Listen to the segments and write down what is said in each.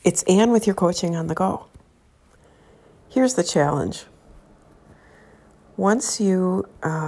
It's Anne with your Coaching on the Go. Here's the challenge. Once you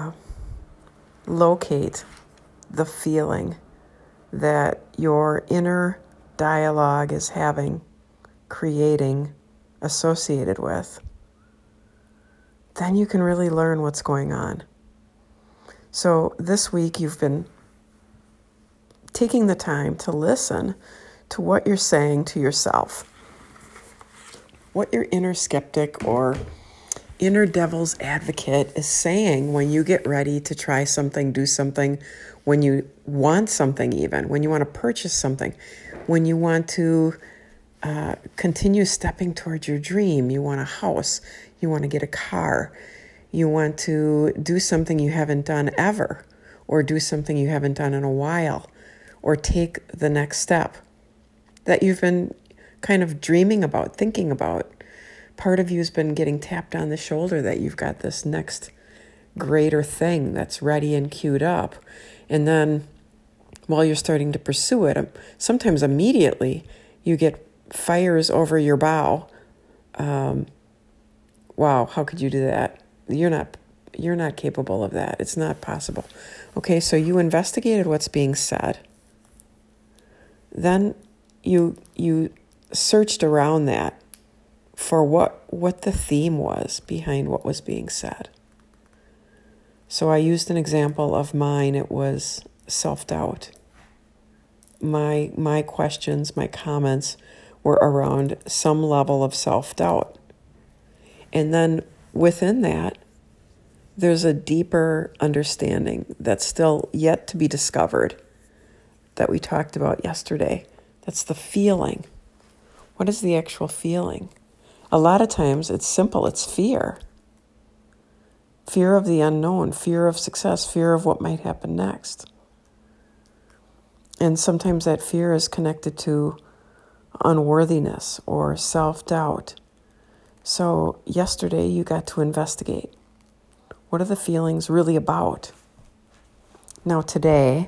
locate the feeling that your inner dialogue is having, creating, associated with, then you can really learn what's going on. So this week you've been taking the time to listen to what you're saying to yourself, what your inner skeptic or inner devil's advocate is saying when you get ready to try something, do something, when you want something even, when you want to purchase something, when you want to continue stepping towards your dream, you want a house, you want to get a car, you want to do something you haven't done ever, or do something you haven't done in a while, or take the next step that you've been kind of dreaming about, thinking about. Part of you's been getting tapped on the shoulder that you've got this next greater thing that's ready and queued up. And then while you're starting to pursue it, sometimes immediately you get fires over your bow. Wow, how could you do that? You're not capable of that. It's not possible. Okay, so you investigated what's being said. Then you searched around that for what the theme was behind what was being said. So I used an example of mine. It was self-doubt. My questions, my comments were around some level of self-doubt. And then within that, there's a deeper understanding that's still yet to be discovered that we talked about yesterday. That's the feeling. What is the actual feeling? A lot of times it's simple. It's fear. Fear of the unknown, fear of success, fear of what might happen next. And sometimes that fear is connected to unworthiness or self-doubt. So yesterday you got to investigate. What are the feelings really about? Now today,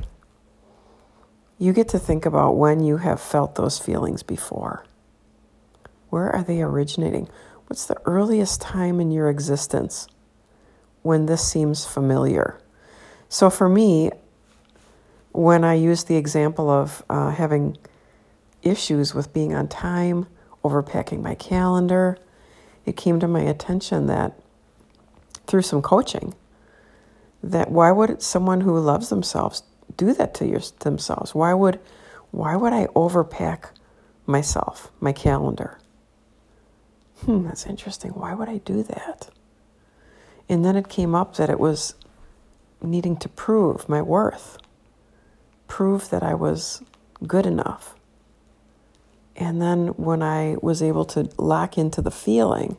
you get to think about when you have felt those feelings before. Where are they originating? What's the earliest time in your existence when this seems familiar? So for me, when I use the example of having issues with being on time, overpacking my calendar, it came to my attention that through some coaching, that why would someone who loves themselves do that to themselves? Why would I overpack myself, my calendar? That's interesting. Why would I do that? And then it came up that it was needing to prove my worth, prove that I was good enough. And then when I was able to lock into the feeling,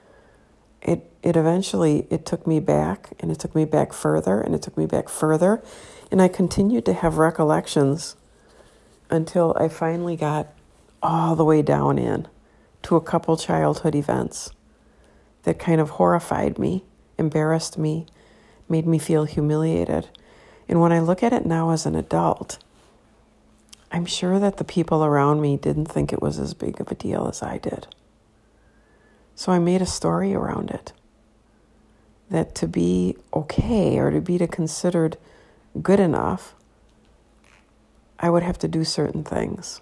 it eventually took me back, and it took me back further, and it took me back further. And I continued to have recollections until I finally got all the way down in to a couple childhood events that kind of horrified me, embarrassed me, made me feel humiliated. And when I look at it now as an adult, I'm sure that the people around me didn't think it was as big of a deal as I did. So I made a story around it. That to be okay or to be considered good enough, I would have to do certain things.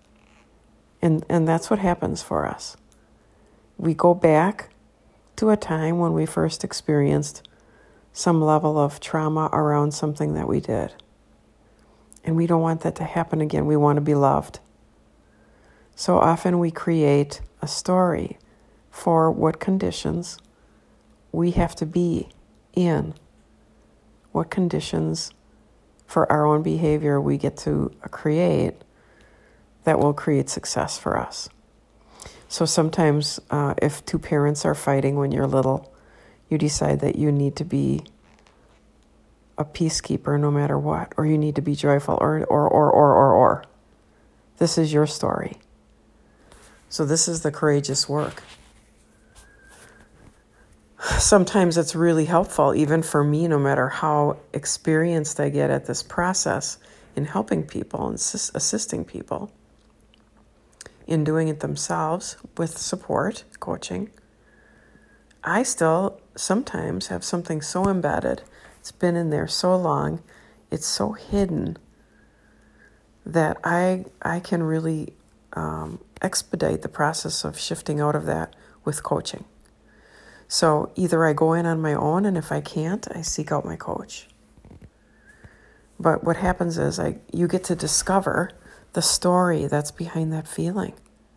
And that's what happens for us. We go back to a time when we first experienced some level of trauma around something that we did. And we don't want that to happen again. We want to be loved. So often we create a story for what conditions we have to be in, what conditions for our own behavior we get to create that will create success for us. So sometimes if two parents are fighting when you're little, you decide that you need to be a peacekeeper no matter what, or you need to be joyful, or. This is your story. So this is the courageous work. Sometimes it's really helpful, even for me, no matter how experienced I get at this process in helping people and assisting people, in doing it themselves with support, coaching, I still sometimes have something so embedded, it's been in there so long, it's so hidden that I can really expedite the process of shifting out of that with coaching. So either I go in on my own, and if I can't, I seek out my coach. But what happens is you get to discover the story that's behind that feeling.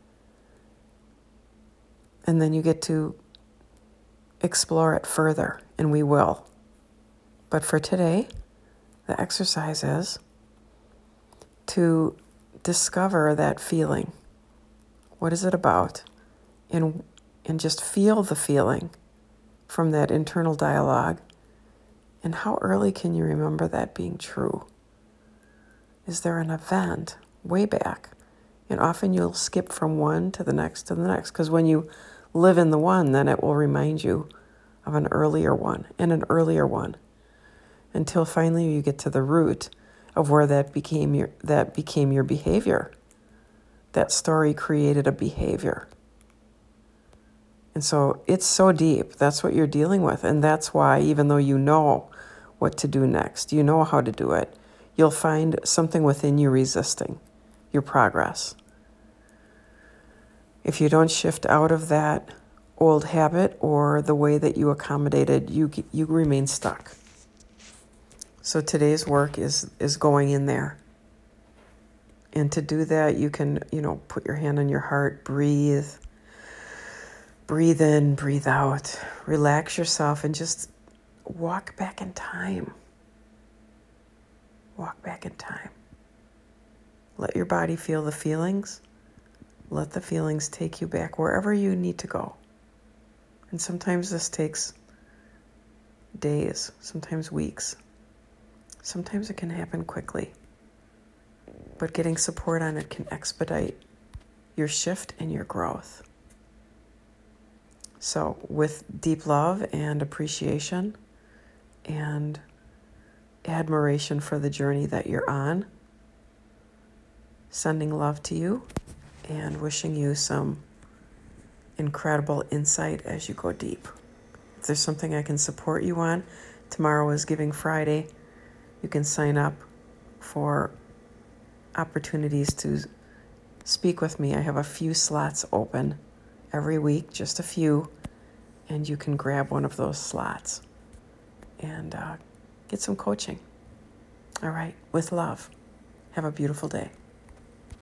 And then you get to explore it further, and we will. But for today, the exercise is to discover that feeling. What is it about? And just feel the feeling from that internal dialogue. And how early can you remember that being true? Is there an event way back? And often you'll skip from one to the next, because when you live in the one, then it will remind you of an earlier one and an earlier one, until finally you get to the root of where that became your behavior. That story created a behavior. And so it's so deep. That's what you're dealing with. And that's why, even though you know what to do next, you know how to do it, you'll find something within you resisting your progress. If you don't shift out of that old habit or the way that you accommodated, you remain stuck. So today's work is going in there. And to do that, you can, put your hand on your heart, breathe in, breathe out, relax yourself, and just walk back in time. Walk back in time. Let your body feel the feelings. Let the feelings take you back wherever you need to go. And sometimes this takes days, sometimes weeks. Sometimes it can happen quickly. But getting support on it can expedite your shift and your growth. So with deep love and appreciation and admiration for the journey that you're on, sending love to you and wishing you some incredible insight as you go deep. If there's something I can support you on, tomorrow is Giving Friday. You can sign up for opportunities to speak with me. I have a few slots open every week, just a few, and you can grab one of those slots and get some coaching. All right, with love. Have a beautiful day.